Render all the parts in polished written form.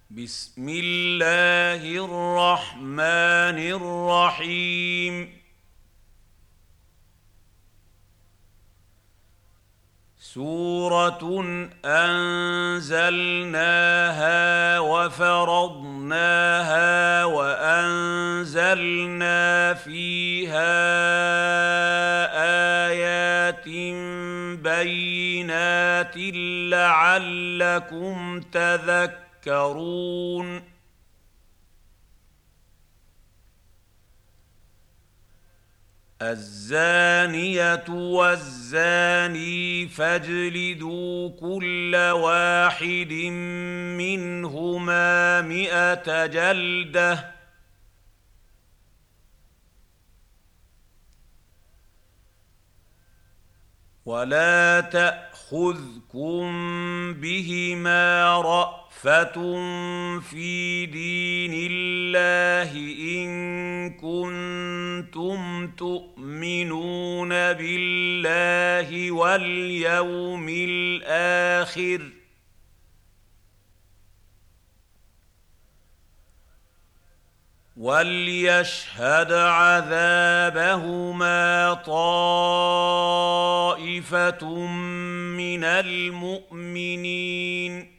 بسم الله الرحمن الرحيم. سورة أنزلناها وفرضناها وأنزلنا فيها آيات بينات لعلكم تذكرون. الزانية والزاني فاجلدوا كل واحد منهما 100 جلدة ولا تأخذكم بهما رأفة في دين الله إن كنتم تؤمنون بالله واليوم الآخر وليشهد عذابهما طائفة من المؤمنين.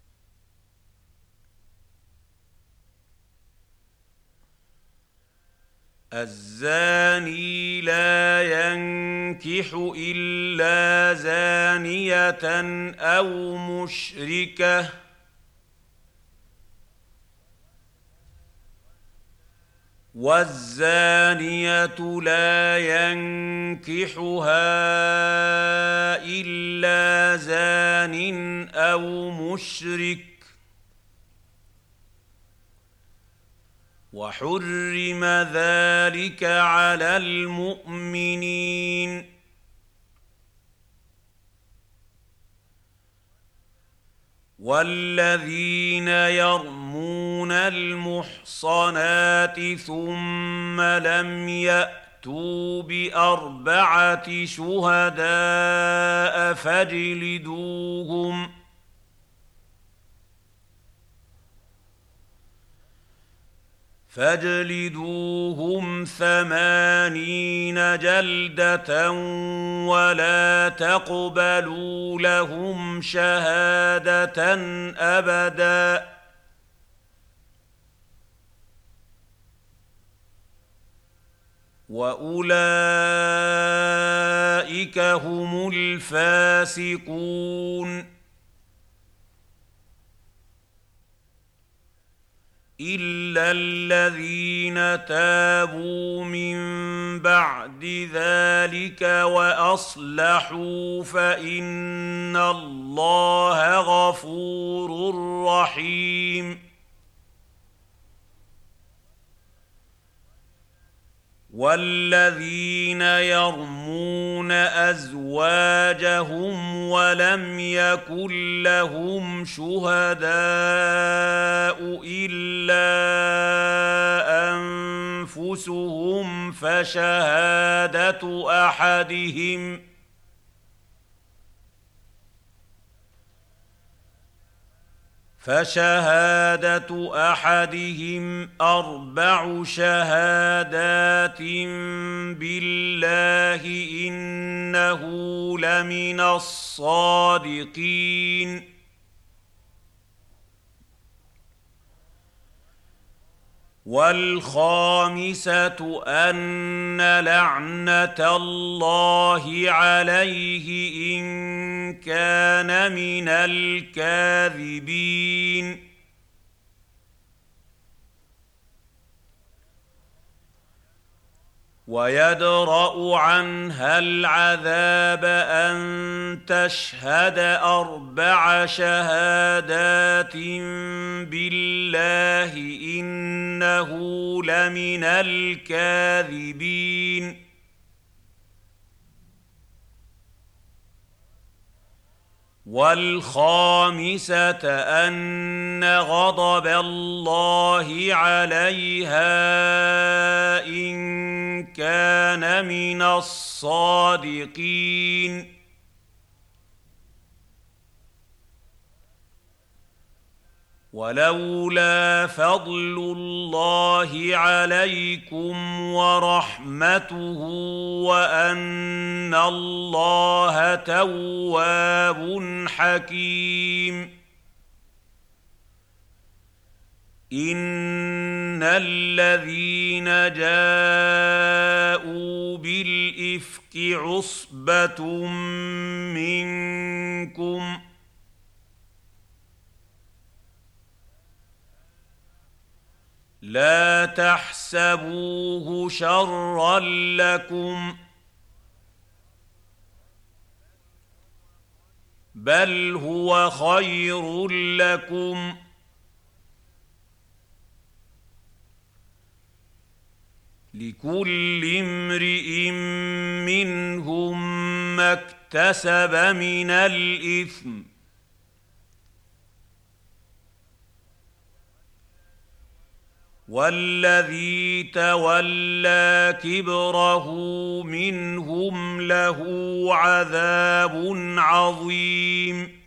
الزاني لا ينكح إلا زانية أو مشركة والزانية لا ينكحها إلا زان أو مشرك وحرم ذلك على المؤمنين. والذين يرمون المحصنات ثم لم يأتوا ب4 شهداء فاجلدوهم 80 جلدة ولا تقبلوا لهم شهادة أبدا وأولئك هم الفاسقون. إلا الذين تابوا من بعد ذلك وأصلحوا فإن الله غفور رحيم. والذين يرمون أزواجهم ولم يكن لهم شهداء إلا أنفسهم فشهادة أحدهم 4 شهادات بالله إنه لمن الصادقين. والخامسة أن لعنة الله عليه إن كان من الكاذبين. ويدرأ عنها العذاب أن تشهد 4 شهادات بالله إنه لمن الكاذبين. والخامسة أن غضب الله عليها إن كان من الصادقين. ولولا فضل الله عليكم ورحمته وأن الله تواب حكيم إن الذين جاءوا بالإفك عصبة منكم لا تحسبوه شرا لكم بل هو خير لكم لكل امرئ منهم ما اكتسب من الإثم والذي تولى كبره منهم له عذاب عظيم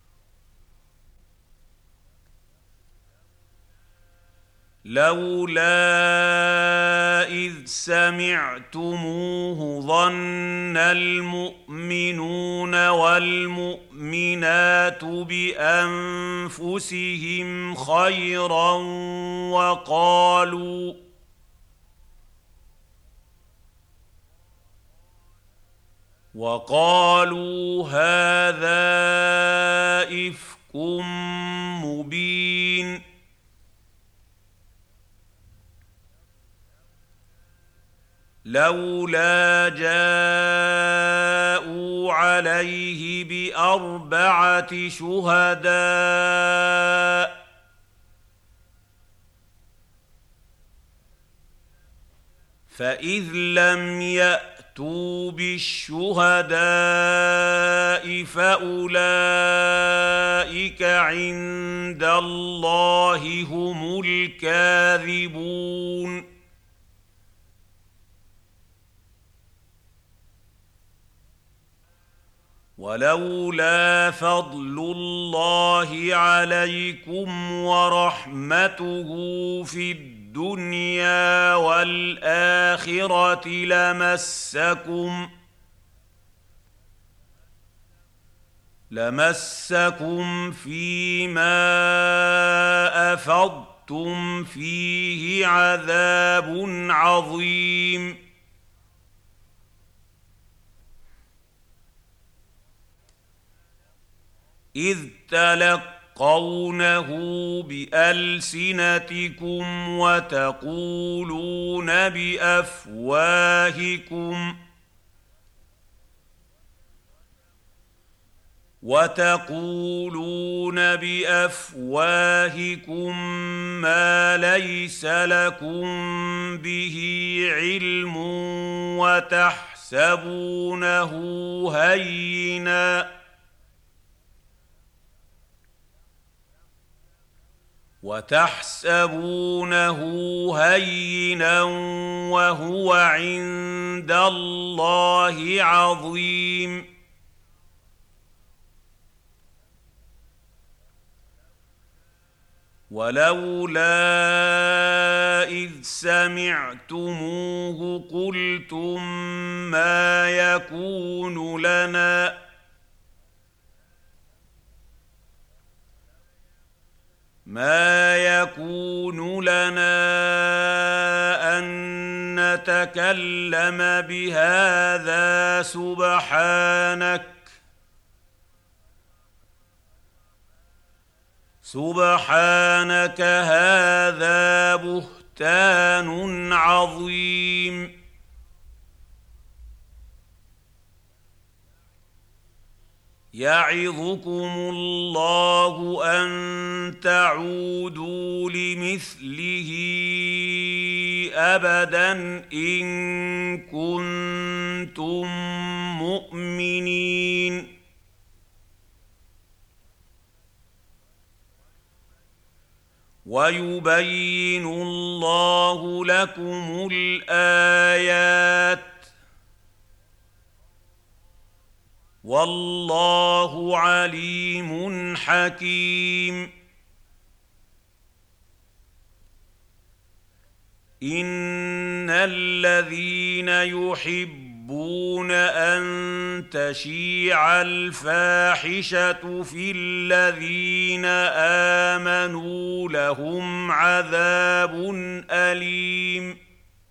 لولا إذ سمعتموه ظن المؤمنون والمؤمنات بأنفسهم خيرا وقالوا هذا إفك مبين لولا جاءوا عليه بأربعة شهداء فإذ لم يأتوا بالشهداء فأولئك عند الله هم الكاذبون ولولا فضل الله عليكم ورحمته في الدنيا والآخرة لمسكم فيما أفضتم فيه عذاب عظيم إذ تلقونه بألسنتكم وتقولون بأفواهكم ما ليس لكم به علم وتحسبونه هينا وهو عند الله عظيم ولولا إذ سمعتموه قلتم ما يكون لنا أن نتكلم بهذا سبحانك هذا بهتان عظيم يعظكم الله أن تعودوا لمثله أبدا إن كنتم مؤمنين ويبين الله لكم الآيات والله عليم حكيم إن الذين يحبون أن تشيع الفاحشة في الذين آمنوا لهم عذاب أليم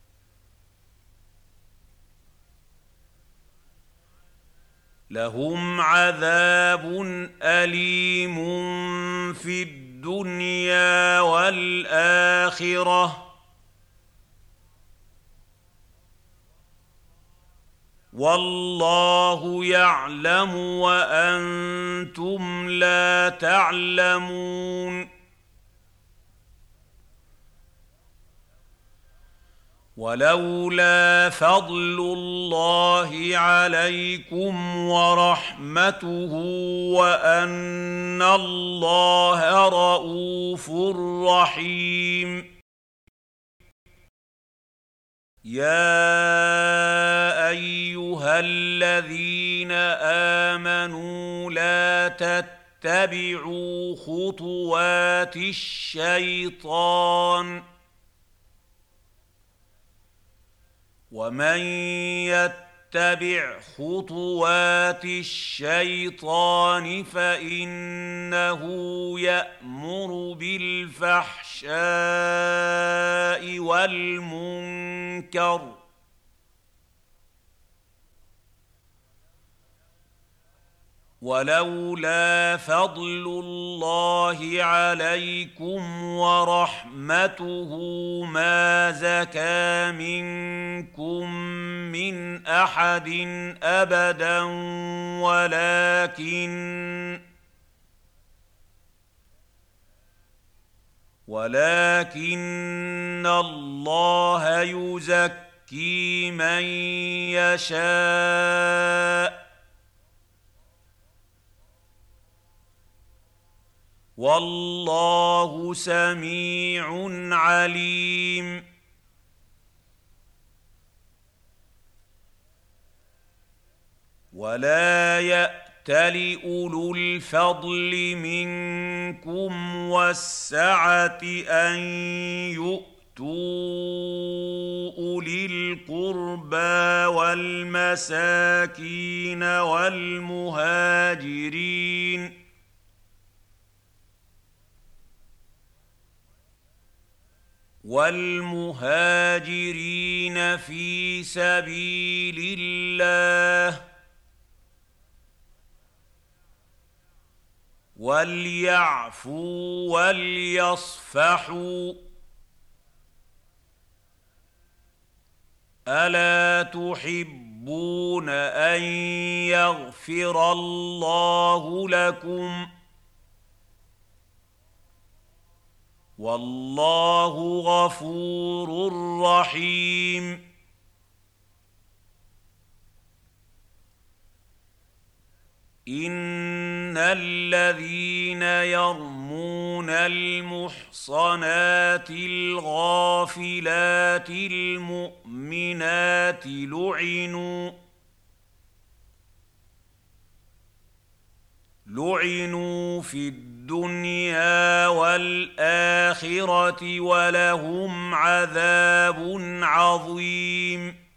في الدنيا والآخرة والله يعلم وأنتم لا تعلمون ولولا فضل الله عليكم ورحمته وأن الله رءوف رحيم يا أيها الذين آمنوا لا تتبعوا خطوات الشيطان ومن يتبع خطوات الشيطان فإنه يأمر بالفحشاء والمنكر ولولا فضل الله عليكم ورحمته ما زكى منكم من أحد أبدا ولكن الله يزكي من يشاء والله سميع عليم ولا يأتل أولو الفضل منكم والسعة أن يؤتوا أولي القربى والمساكين والمهاجرين في سبيل الله وليعفوا وليصفحوا ألا تحبون أن يغفر الله لكم والله غفور رحيم إن الذين يرمون المحصنات الغافلات المؤمنات لعنوا في الدنيا والآخرة ولهم عذاب عظيم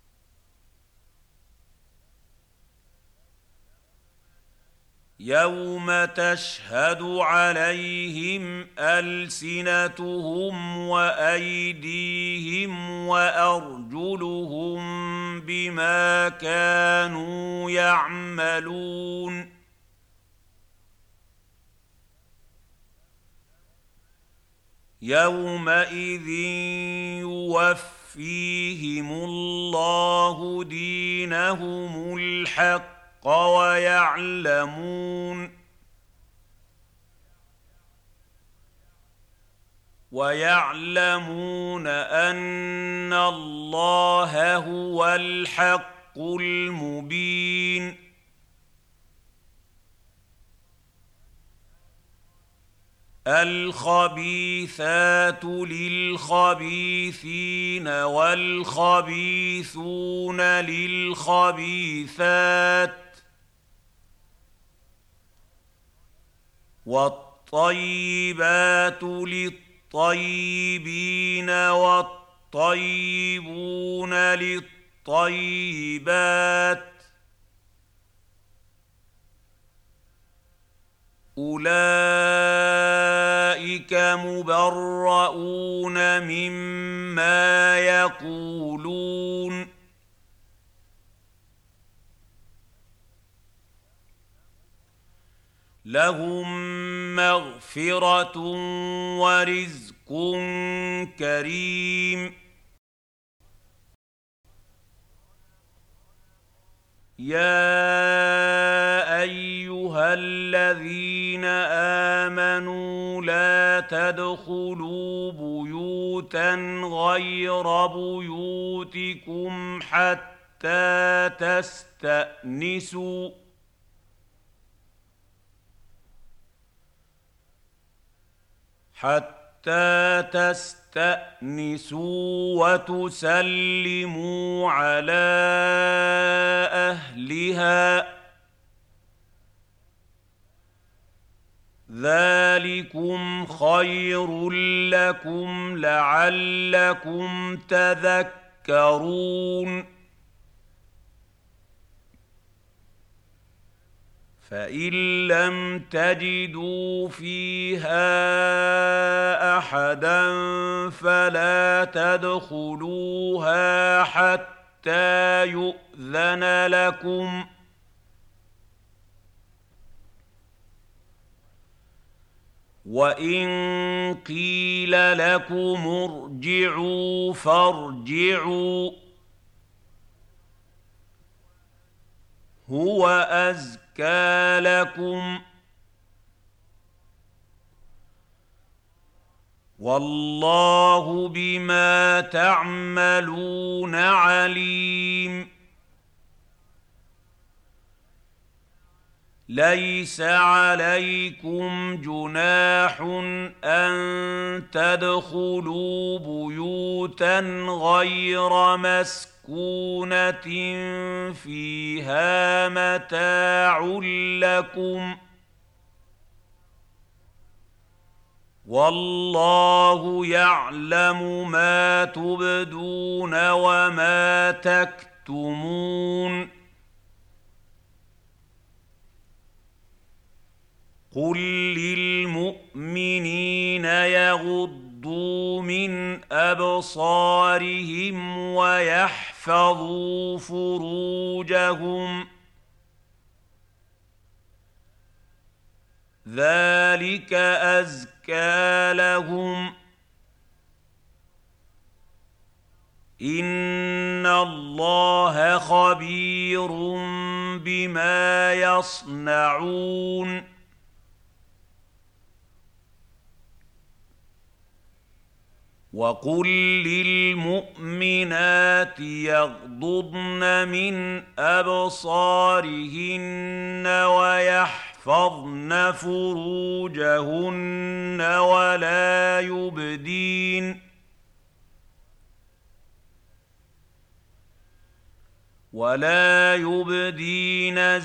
يوم تشهد عليهم ألسنتهم وأيديهم وأرجلهم بما كانوا يعملون يومئذ يوفيهم الله دينهم الحق ويعلمون أن الله هو الحق المبين الخبيثات للخبيثين والخبيثون للخبيثات والطيبات للطيبين والطيبات والطيبون للطيبات أولئك مبرؤون مما يقولون لهم مغفرة ورزق كريم يا أيها الذين آمنوا لا تدخلوا بيوتا غير بيوتكم حتى تستأنسوا وتسلموا على أهلها ذلكم خير لكم لعلكم تذكرون فإن لم تجدوا فيها أحدا فلا تدخلوها حتى يؤذن لكم وإن قيل لكم ارجعوا فارجعوا هو أزكى لكم والله بما تعملون عليم ليس عليكم جناح أن تدخلوا بيوتا غير مسكونة فيها متاع لكم والله يعلم ما تبدون وما تكتمون قل للمؤمنين يغضوا من أبصارهم ويحفظوا فروجهم ذلك أزكى لهم إن الله خبير بما يصنعون وقل للمؤمنات يغضضن من أبصارهن ويحفظن فروجهن ولا يبدين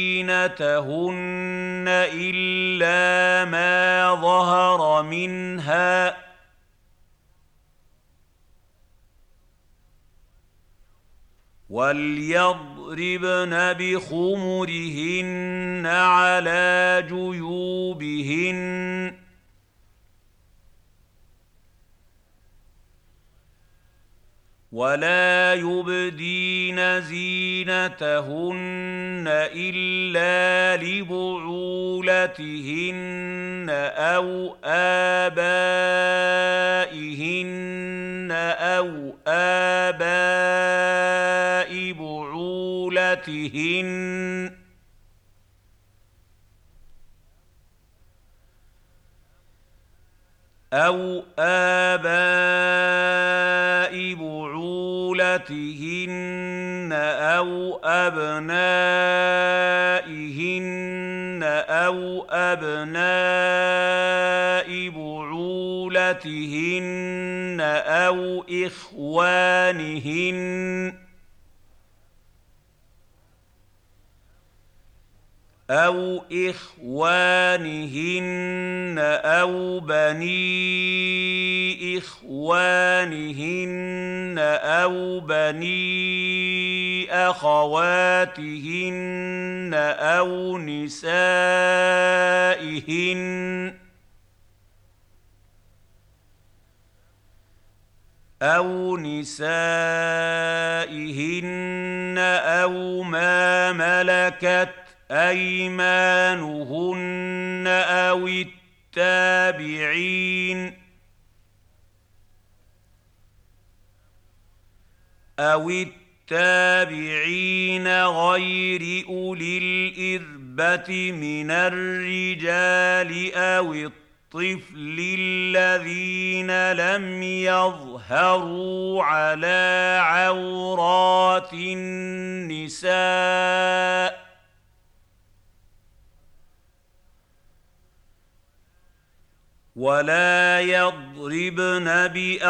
زينتهن إلا ما ظهر منها وليضربن بخمرهن على جيوبهن ولا يبدين زينتهن إلا لبعولتهن أو آبائهن أو آباء بعولتهن أو آباء بعولتهن أو أبنائهن أو أبناء بعولتهن أو إخوانهن أو بني إخوانهن أو بني أخواتهن أو نسائهن أو ما ملكت أيمانهن أو التابعين غير أولي الإربة من الرجال أو الطفل الذين لم يظهروا على عورات النساء ولا يضربن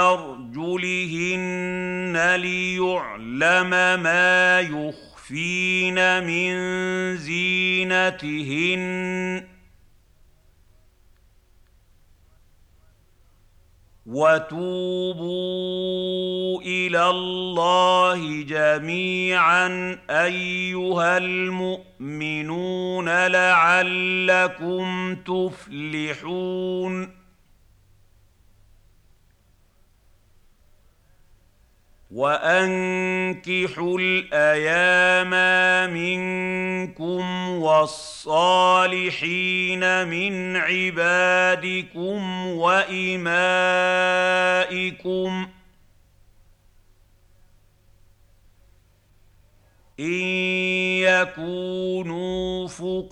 بأرجلهن ليعلم ما يخفين من زينتهن وتوبوا إلى الله جميعا أيها المؤمنون لعلكم تفلحون وأنكحوا الأيام منكم والصالحين من عبادكم وإمائكم إن يكونوا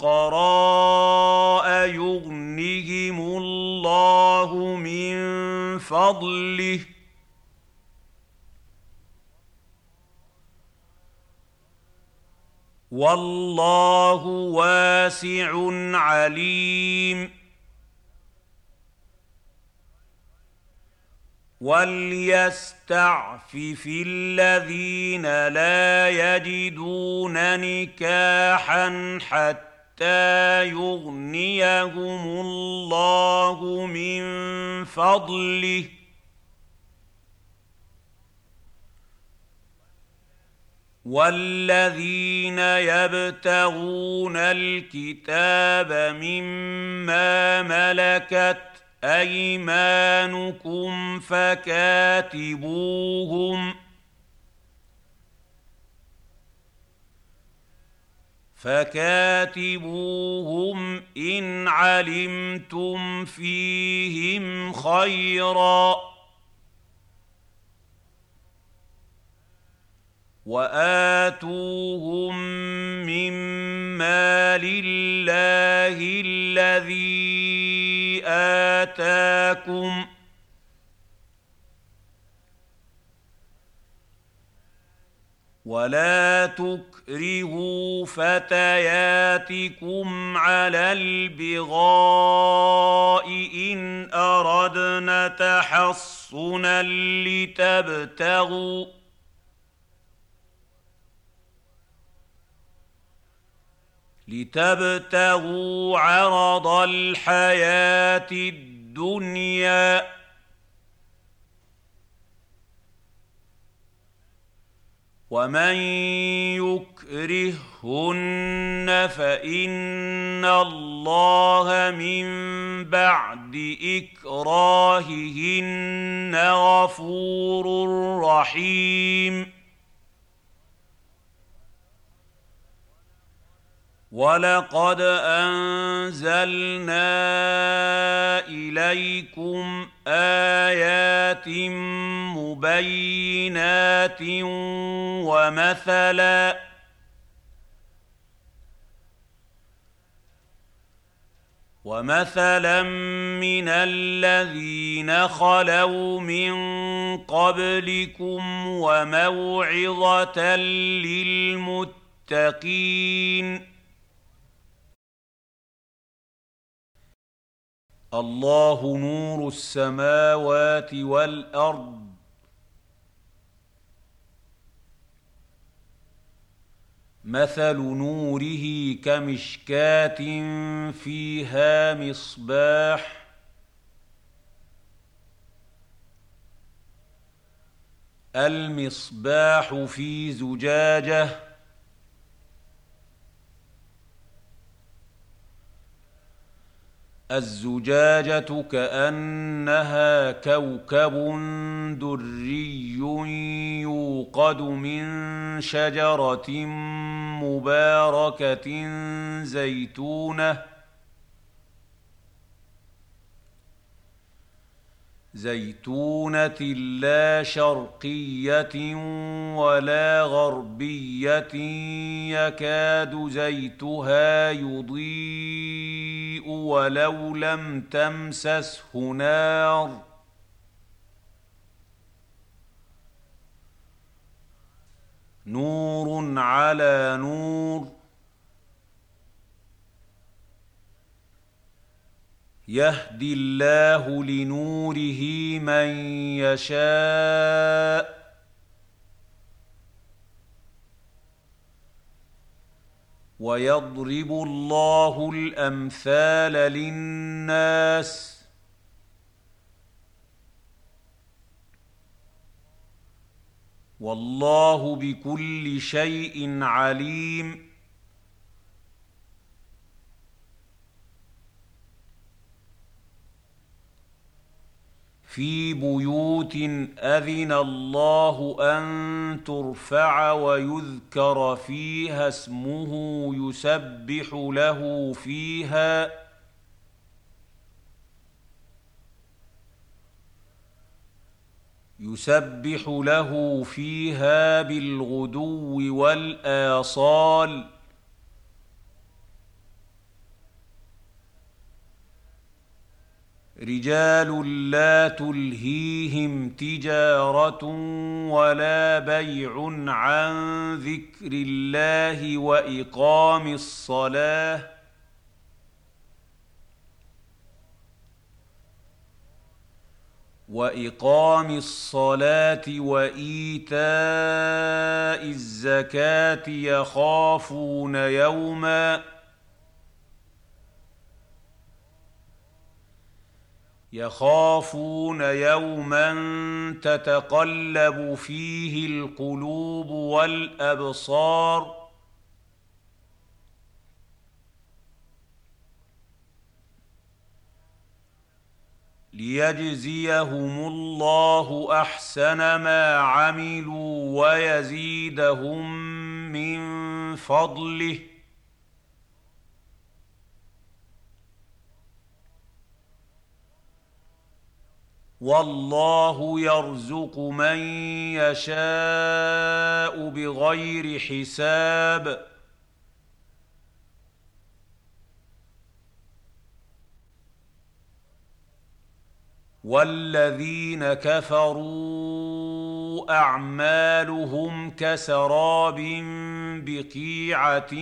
فقراء يغنهم الله من فضله والله واسع عليم وليستعفف الذين لا يجدون نكاحا حتى يغنيهم الله من فضله والذين يبتغون الكتاب مما ملكت أيمانكم فكاتبوهم إن علمتم فيهم خيرا وآتوهم مما لله الذي آتاكم ولا تكرهوا فتياتكم على البغاء إن أردنا تحصنا لتبتغوا عرض الحياة الدنيا ومن يكرههن فإن الله من بعد إكراههن غفور رحيم ولقد أنزلنا إليكم آيات مبينات ومثلا من الذين خلوا من قبلكم وموعظة للمتقين الله نور السماوات والأرض مثل نوره كمشكاة فيها مصباح المصباح في زجاجة الزجاجة كأنها كوكب دري يوقد من شجرة مباركة زيتونة لا شرقية ولا غربية يكاد زيتها يضيء ولو لم تمسسه نار نور على نور يهدي الله لنوره من يشاء ويضرب الله الأمثال للناس والله بكل شيء عليم في بيوت أذن الله أن ترفع ويذكر فيها اسمه يسبح له فيها بالغدو والآصال رجال لا تلهيهم تجارة ولا بيع عن ذكر الله وإقام الصلاة وإيتاء الزكاة يخافون يوما تتقلب فيه القلوب والأبصار ليجزيهم الله أحسن ما عملوا ويزيدهم من فضله والله يرزق من يشاء بغير حساب والذين كفروا أعمالهم كسراب بقيعة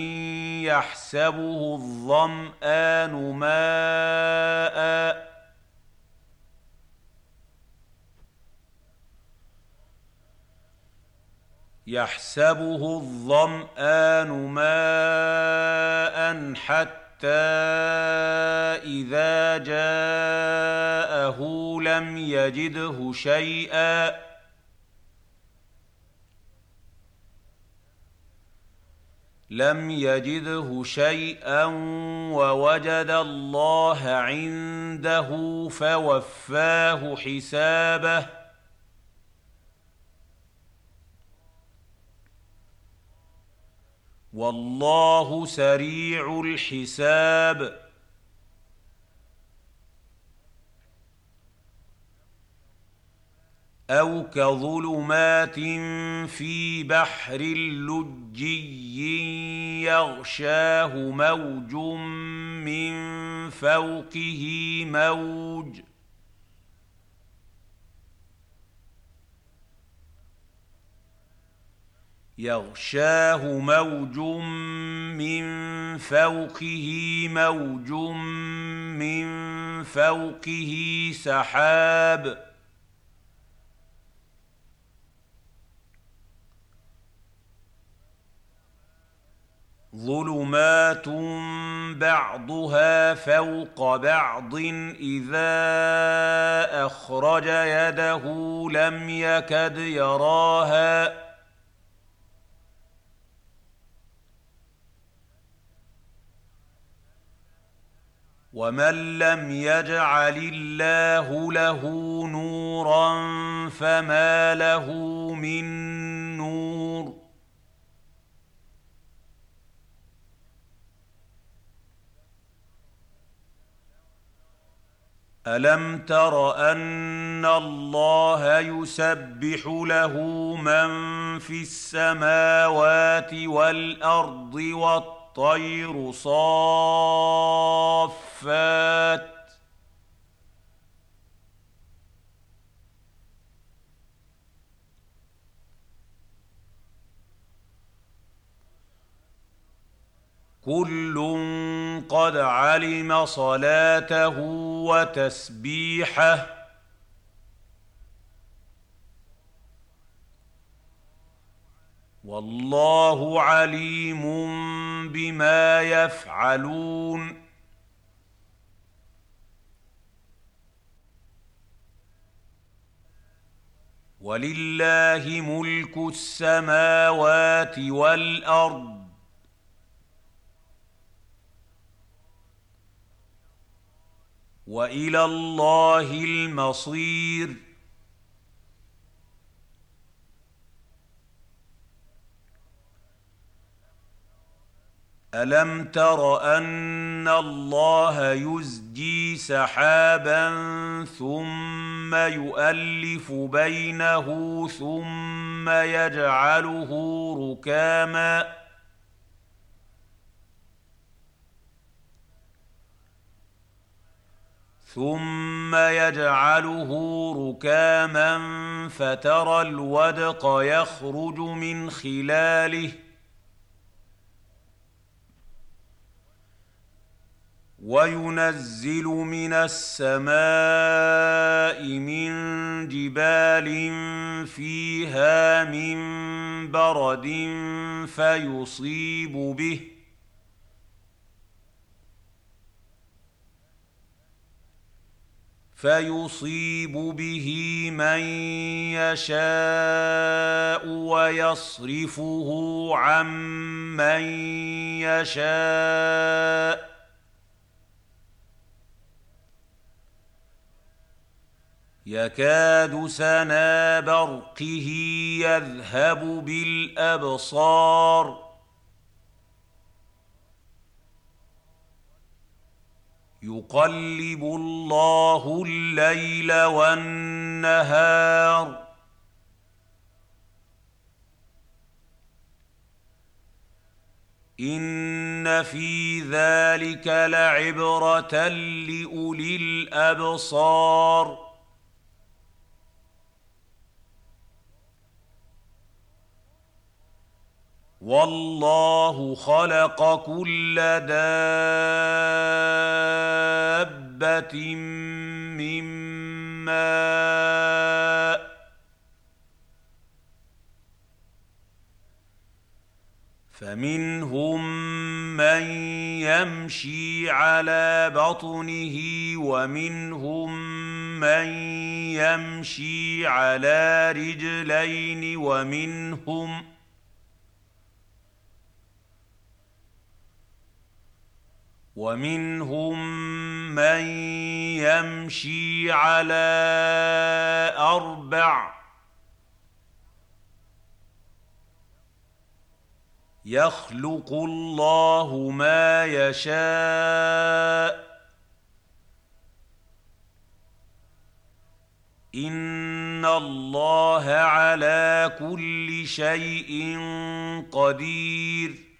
يحسبه الظمآن ماء حتى إذا جاءه لم يجده شيئا ووجد الله عنده فوفاه حسابه والله سريع الحساب أو كظلمات في بحر لجي يغشاه موج من فوقه موج من فوقه سحاب ظلمات بعضها فوق بعض إذا أخرج يده لم يكد يراها ومن لم يجعل الله له نورا فما له من نور ألم تر أن الله يسبح له من في السماوات والأرض والطير صافات كل قد علم صلاته وتسبيحه والله عليم بما يفعلون ولله ملك السماوات والأرض وإلى الله المصير ألم تر أن الله يزجي سحابا ثم يؤلف بينه ثم يجعله ركاما فترى الودق يخرج من خلاله وينزل من السماء من جبال فيها من برد فيصيب به من يشاء ويصرفه عن من يشاء يكاد سنا برقه يذهب بالأبصار يقلب الله الليل والنهار إن في ذلك لعبرة لأولي الأبصار والله خلق كل دابة من ماء فمنهم من يمشي على بطنه ومنهم من يمشي على رجلين ومنهم من يمشي على أربع يخلق الله ما يشاء إن الله على كل شيء قدير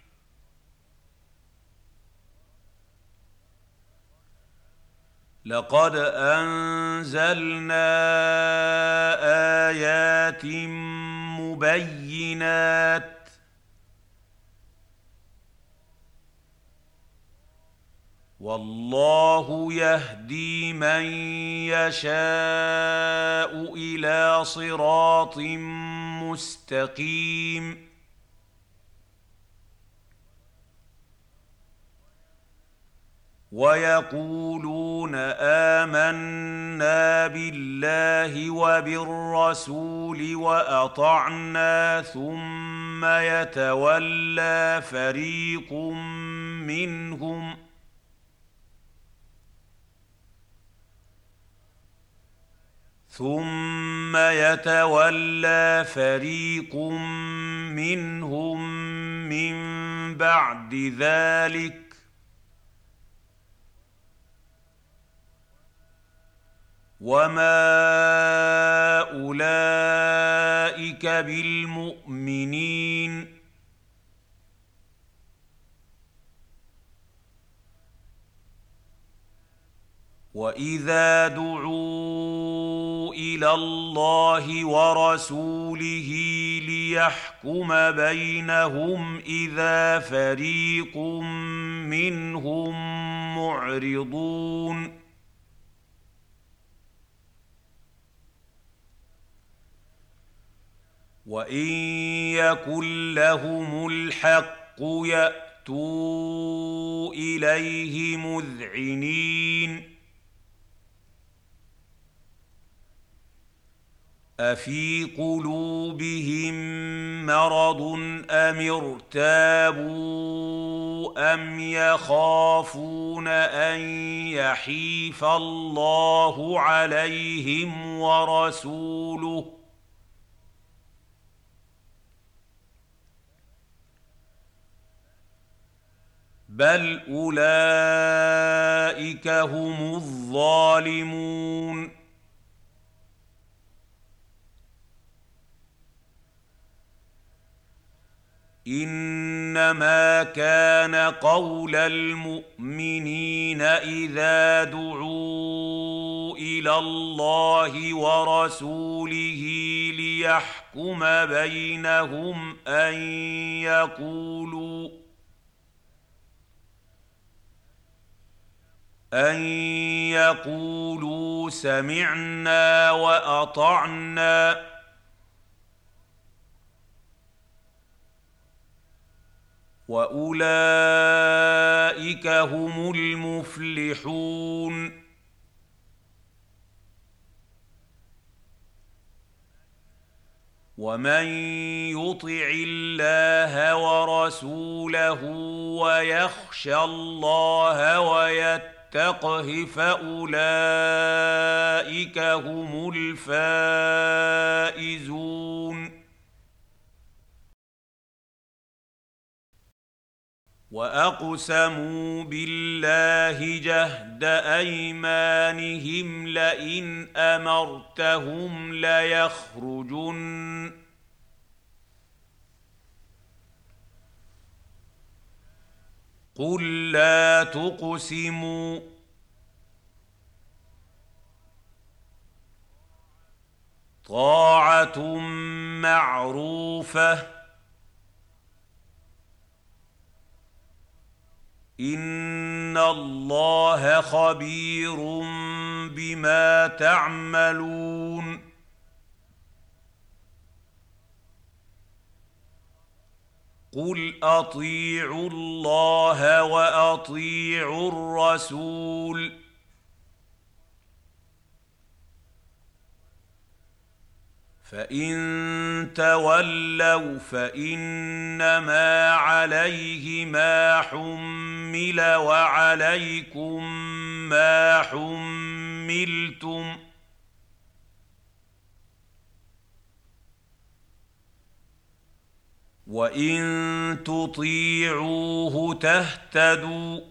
لقد أنزلنا آيات مبينات والله يهدي من يشاء إلى صراط مستقيم ويقولون آمنا بالله وبالرسول وأطعنا ثم يتولى فريق منهم من بعد ذلك وما أولئك بالمؤمنين وإذا دعوا إلى الله ورسوله ليحكم بينهم إذا فريق منهم معرضون وإن يكن لهم الحق يأتوا إليه مذعنين أفي قلوبهم مرض أم ارتابوا أم يخافون أن يحيف الله عليهم ورسوله بل أولئك هم الظالمون إنما كان قول المؤمنين إذا دعوا إلى الله ورسوله ليحكم بينهم أن يقولوا سمعنا وأطعنا وأولئك هم المفلحون ومن يطع الله ورسوله ويخشى الله ويتقه فأولئك هم الفائزون وأقسموا بالله جهد أيمانهم لئن أمرتهم ليخرجن قل لا تقسموا طاعة معروفة إن الله خبير بما تعملون قل أطيعوا الله وأطيعوا الرسول فإن تولوا فإنما عليه ما حمل وعليكم ما حملتم وإن تطيعوه تهتدوا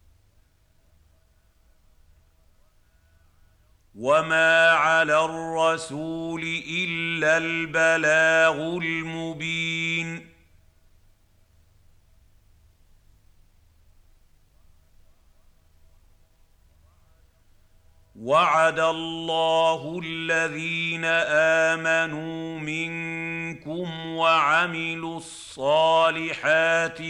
وما على الرسول إلا البلاغ المبين وعد الله الذين آمنوا منكم وعملوا الصالحات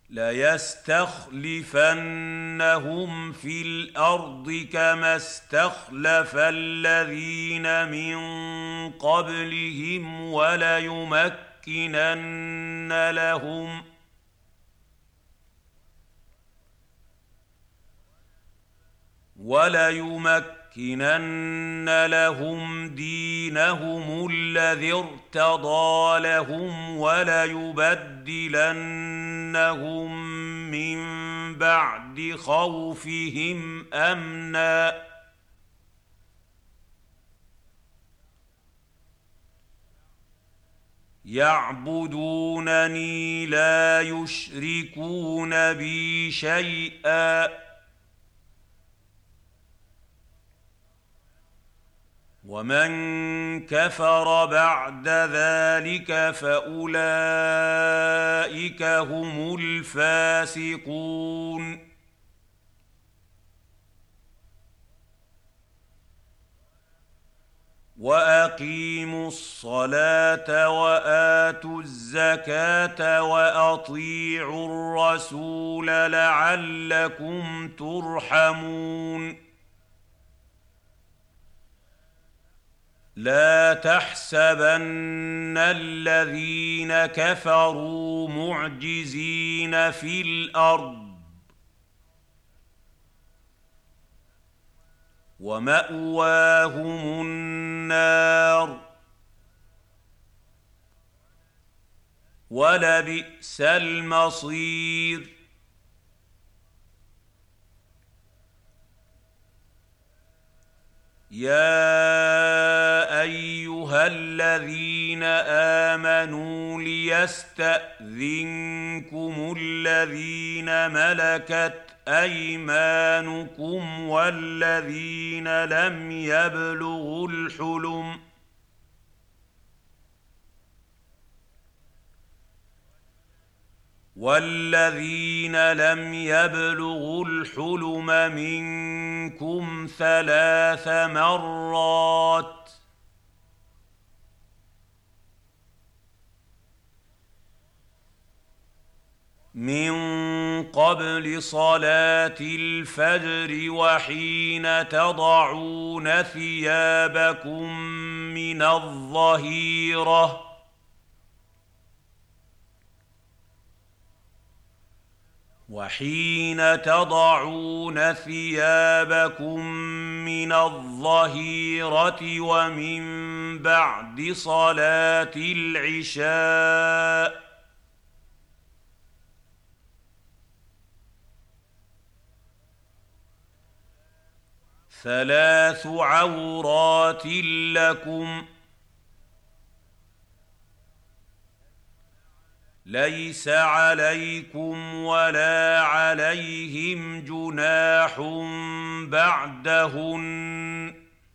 ليستخلفنهم في الأرض كما استخلف الذين من قبلهم وليمكنن لهم دينهم الذي ارتضى لهم وليبدلنهم من بعد خوفهم أمنا يعبدونني لا يشركون بي شيئا ومن كفر بعد ذلك فأولئك هم الفاسقون وأقيموا الصلاة وآتوا الزكاة وأطيعوا الرسول لعلكم ترحمون لا تحسبن الذين كفروا معجزين في الأرض ومأواهم النار ولبئس المصير يا أيها الذين آمنوا ليستأذنكم الذين ملكت أيمانكم والذين لم يبلغوا الحلم منكم 3 مرات من قبل صلاة الفجر وحين تضعون ثيابكم من الظهيرة ومن بعد صلاة العشاء 3 عورات لكم ليس عليكم ولا عليهم جناح بعدهن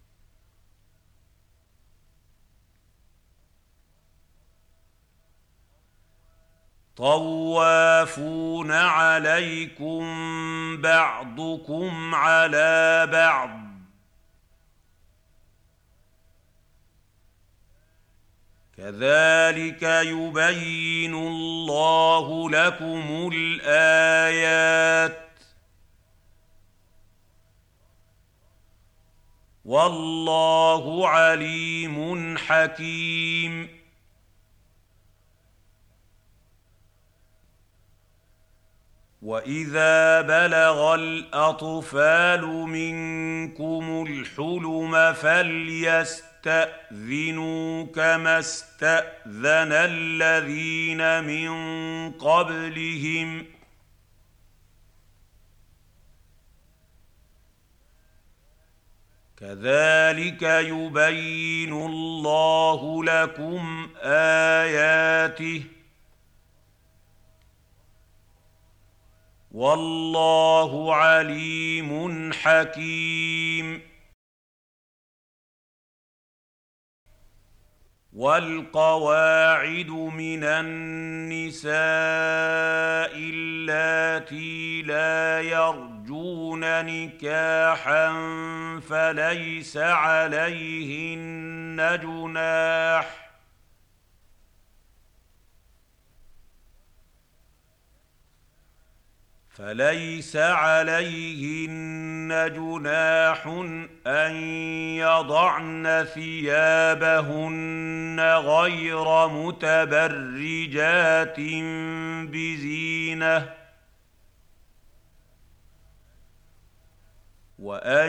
طوافون عليكم بعضكم على بعض كذلك يبين الله لكم الآيات والله عليم حكيم وإذا بلغ الأطفال منكم الحلم فليستأذنوا كما استأذن الذين من قبلهم كذلك يبين الله لكم آياته والله عليم حكيم والقواعد من النساء اللاتي لا يرجون نكاحا فليس عليهن جناح فليس عليهن جناح أن يضعن ثيابهن غير متبرجات بزينة وأن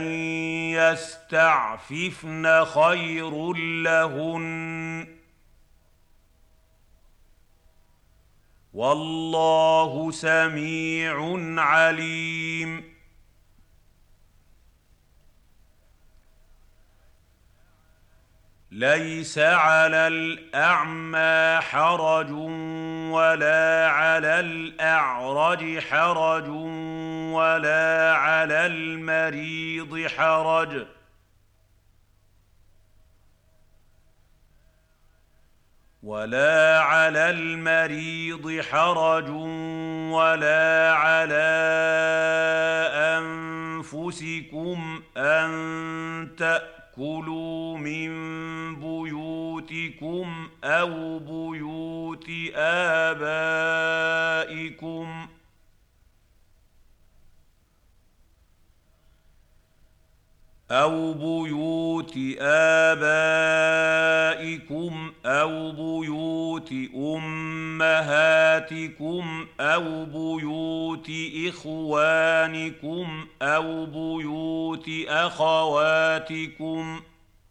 يستعففن خير لهن والله سميع عليم ليس على الأعمى حرج ولا على الأعرج حرج ولا على المريض حرج ولا على أنفسكم أن تأكلوا من بيوتكم أو بيوت آبائكم أو بيوت أمهاتكم أو بيوت إخوانكم أو بيوت أخواتكم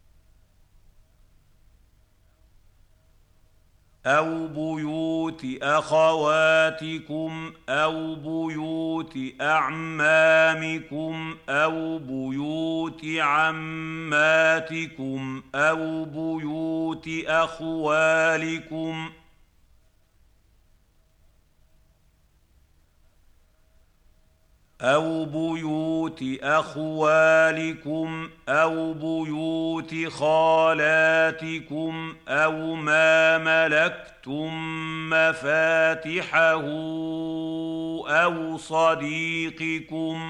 أو بيوت أعمامكم أو بيوت عماتكم أو بيوت أخوالكم أو بيوت خالاتكم أو ما ملكتم مفاتحه أو صديقكم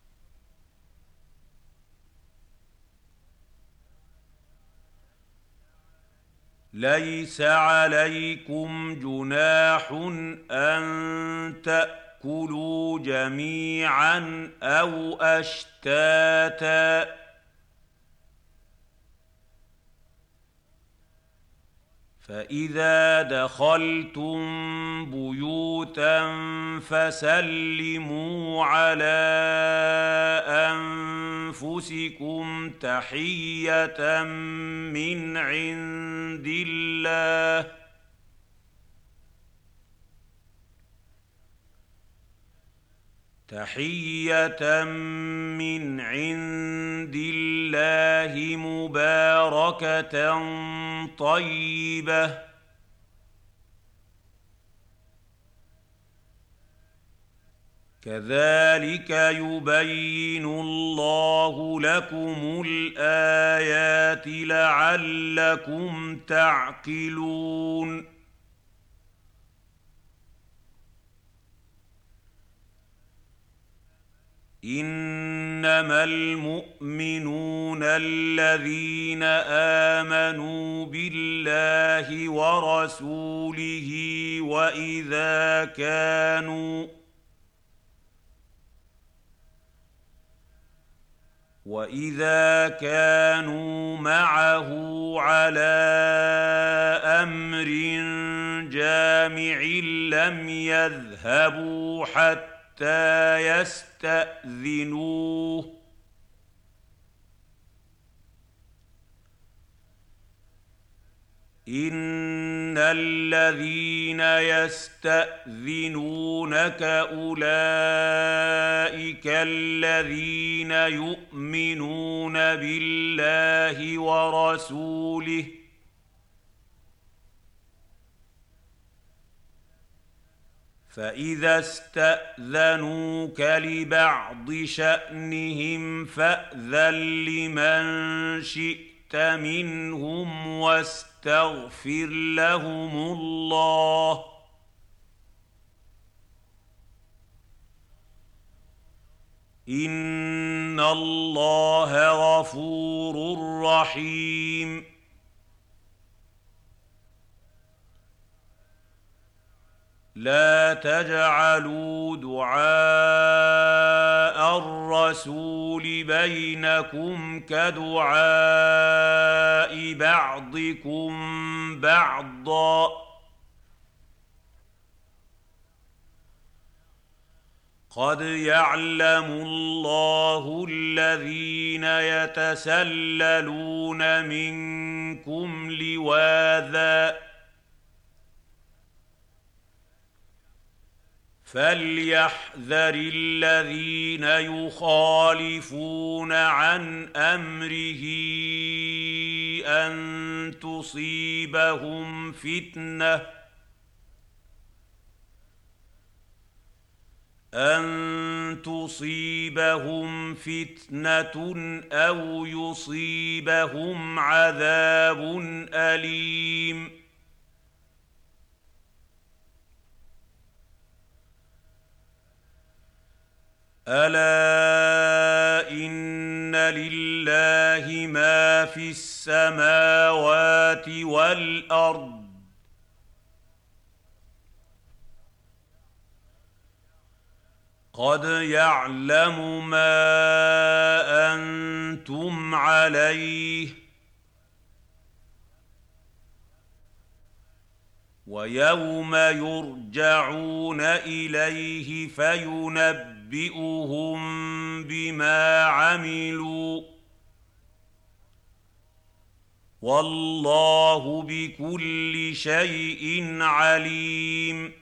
ليس عليكم جناح أن تأكلوا جميعا أو أشتاتا فإذا دخلتم بيوتا فسلموا على أنفسكم تحية من عند الله مباركة طيبة كذلك يبين الله لكم الآيات لعلكم تعقلون إنما المؤمنون الذين آمنوا بالله ورسوله وإذا كانوا معه على أمر جامع لم يذهبوا حتى يستأذنوه إن الذين يستأذنونك أولئك الذين يؤمنون بالله ورسوله فإذا استأذنوك لبعض شأنهم فأذن لمن شئت منهم واستغفر لهم الله إن الله غفور رحيم لا تجعلوا دعاء الرسول بينكم كدعاء بعضكم بعضا قد يعلم الله الذين يتسللون منكم لواذا فليحذر الذين يخالفون عن امره ان تصيبهم فتنة أو يصيبهم عذاب أليم ألا إن لله ما في السماوات والأرض قد يعلم ما أنتم عليه ويوم يرجعون إليه فينبئهم بما عملوا والله بكل شيء عليم